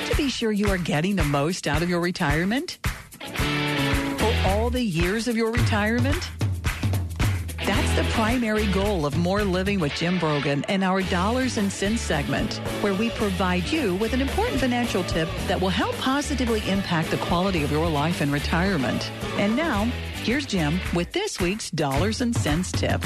Want to be sure you are getting the most out of your retirement? For all the years of your retirement? That's the primary goal of More Living with Jim Brogan and our Dollars and Cents segment, where we provide you with an important financial tip that will help positively impact the quality of your life in retirement. And now, here's Jim with this week's Dollars and Cents tip.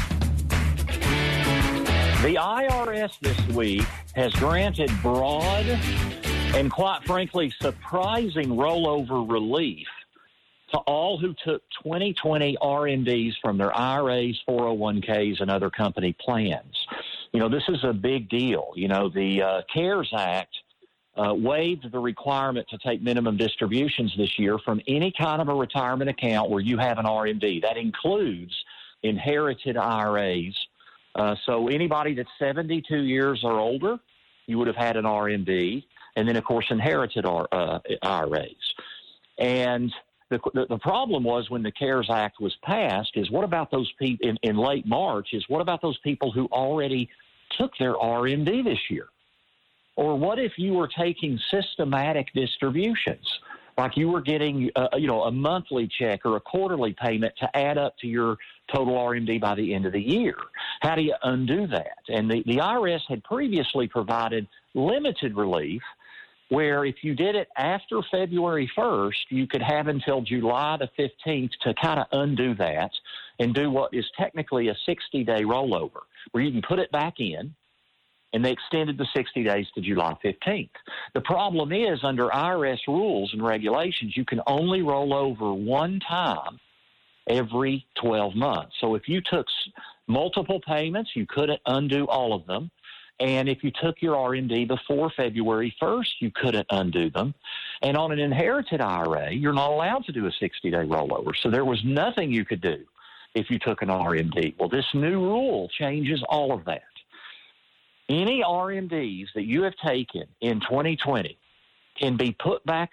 The IRS this week has granted broad and, quite frankly, surprising rollover relief to all who took 2020 RMDs from their IRAs, 401ks, and other company plans. You know, this is a big deal. You know, the CARES Act waived the requirement to take minimum distributions this year from any kind of a retirement account where you have an RMD. That includes inherited IRAs. So anybody that's 72 years or older, you would have had an RMD, and then, of course, inherited IRAs. And the problem was when the CARES Act was passed is what about those people in late March is what about those people who already took their RMD this year? Or what if you were taking systematic distributions, like you were getting a monthly check or a quarterly payment to add up to your total RMD by the end of the year? How do you undo that? And the IRS had previously provided limited relief where if you did it after February 1st, you could have until July the 15th to kind of undo that and do what is technically a 60-day rollover, where you can put it back in, and they extended the 60 days to July 15th. The problem is, under IRS rules and regulations, you can only roll over one time every 12 months. So if you took multiple payments, you couldn't undo all of them. And if you took your RMD before February 1st, you couldn't undo them. And on an inherited IRA, you're not allowed to do a 60-day rollover. So there was nothing you could do if you took an RMD. Well, this new rule changes all of that. Any RMDs that you have taken in 2020 can be put back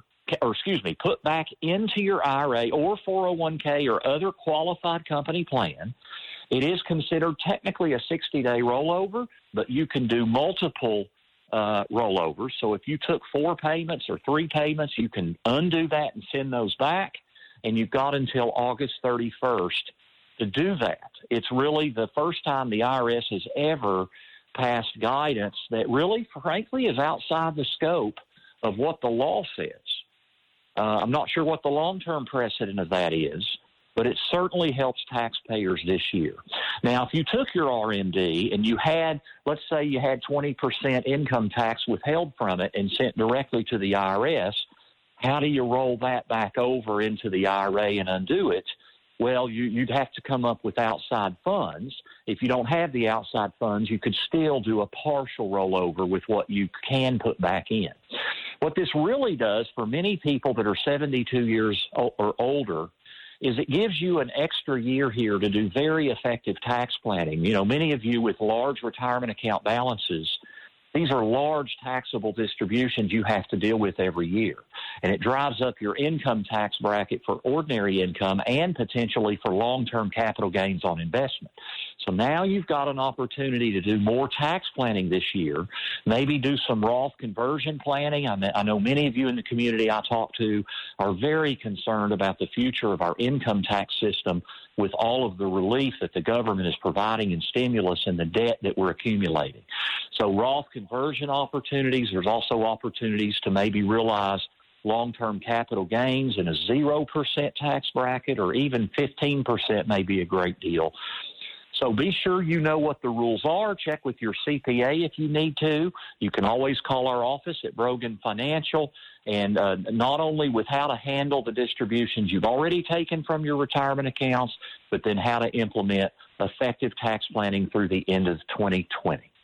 put back into your IRA or 401k or other qualified company plan. It is considered technically a 60-day rollover, but you can do multiple rollovers. So if you took 4 payments or 3 payments, you can undo that and send those back, and you've got until August 31st to do that. It's really the first time the IRS has ever passed guidance that really, frankly, is outside the scope of what the law says. I'm not sure what the long-term precedent of that is, but it certainly helps taxpayers this year. Now, if you took your RMD and you had, let's say you had 20% income tax withheld from it and sent directly to the IRS, how do you roll that back over into the IRA and undo it? Well, you'd have to come up with outside funds. If you don't have the outside funds, you could still do a partial rollover with what you can put back in. What this really does for many people that are 72 years or older is it gives you an extra year here to do very effective tax planning. You know, many of you with large retirement account balances, these are large taxable distributions you have to deal with every year. And it drives up your income tax bracket for ordinary income and potentially for long-term capital gains on investment. So now you've got an opportunity to do more tax planning this year, maybe do some Roth conversion planning. I know many of you in the community I talk to are very concerned about the future of our income tax system with all of the relief that the government is providing in stimulus and the debt that we're accumulating. So Roth conversion opportunities, there's also opportunities to maybe realize long-term capital gains in a 0% tax bracket, or even 15% may be a great deal. So be sure you know what the rules are. Check with your CPA if you need to. You can always call our office at Brogan Financial, and not only with how to handle the distributions you've already taken from your retirement accounts, but then how to implement effective tax planning through the end of 2020.